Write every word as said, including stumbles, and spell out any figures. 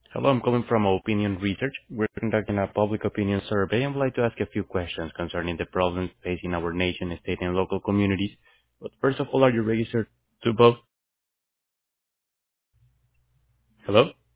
Hello, I'm calling from Opinion Research. We're conducting a public opinion survey and would like to ask a few questions concerning the problems facing our nation, state, and local communities. But first of all, are you registered to vote? Hello?